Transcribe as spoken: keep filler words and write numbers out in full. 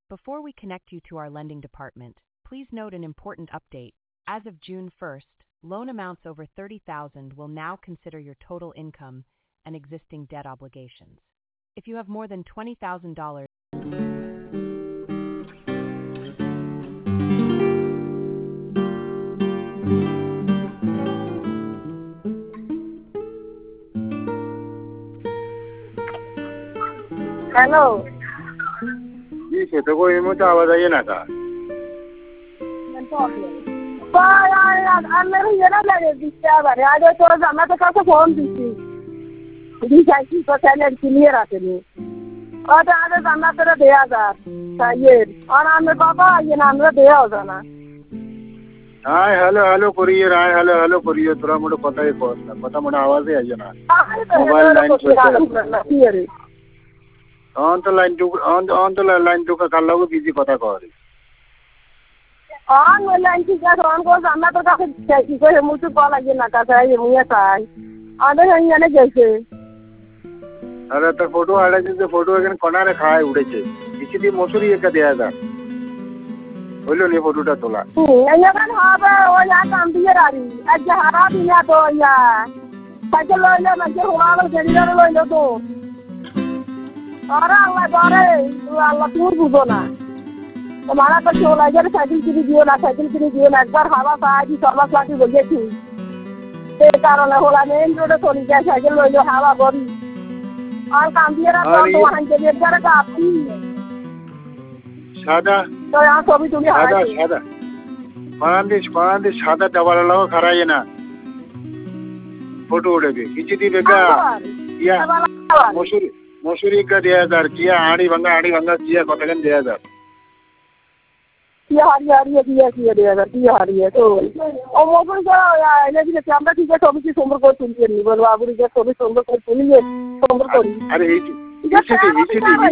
Before we connect you to our lending department, please note an important update. As of June first, loan amounts over thirty thousand dollars will now consider your total income and existing debt obligations. If you have more than twenty thousand dollars, hello जी खेतों को ये मुझे आवाज आई है ना का अंदर ये ना लगे दिखता बारे आज तो जाना तो कैसे फोन दीसी दिखाई तो चैनल क्लियर आते नहीं और तो आज जाना तेरा दे हजार चाहिए और हमें पापा ये नाम रे दे हो जाना हाय हेलो हेलो करिए हाय हेलो हेलो करिए थोड़ा मुझे पता है कौन ना पता मुझे आवाज ही आई है ना मोबाइल लाइन क्लियर ऑन तो लाइन टू ऑन ऑन तो लाइन टू का कल लोगों बिजी पता कौन ऑन लाइन की क्या ऑन को जाना तो काफी चाहिए कोई मुझे कॉल आगे ना का चाहिए मुझे चाहिए आधे घंटे ने जैसे अरे तो फोटो आ रहा है फोटो अगर कोना रे खाए उड़े छे किसी भी मसूरी एक दिया था बोलो नहीं फोटोटा तोला ये kan habe o ya cambiar ari आज हरा दिया तो या साइकिल लो ले मैं हुआ वाला गड़ी लो लो तो अरे अल्लाह बारे अल्लाह तू बुझो ना तुम्हारा तो चोला जर साइकिल की दियो ना साइकिल की दियो ना एक बार हवा सा आज सब साथी बोले थी ते कारण होला मेन रोड थोड़ी क्या साइकिल लो लो हवा बड़ी और cambiar तो वहां के लिए कर का आपकी सादा तो यहाँ तो अभी तुम्हें सादा सादा पांच पांच सादा डबल लगाओ खराये ना फोटो उड़े भी किसी दी बेगा या मसूरी मसूरी का दिया हजार किया आड़ी भंगा आड़ी भंगा किया कतगन दिया हजार किया हारी हारी किया किया दिया हजार किया हारी है तो और मौसम का ये भी कैमरा ठीक है तो भी सोमवार को सुनिए नहीं बोलो आप भी सोमवार को सुनिए सोमवार को अरे इसी इसी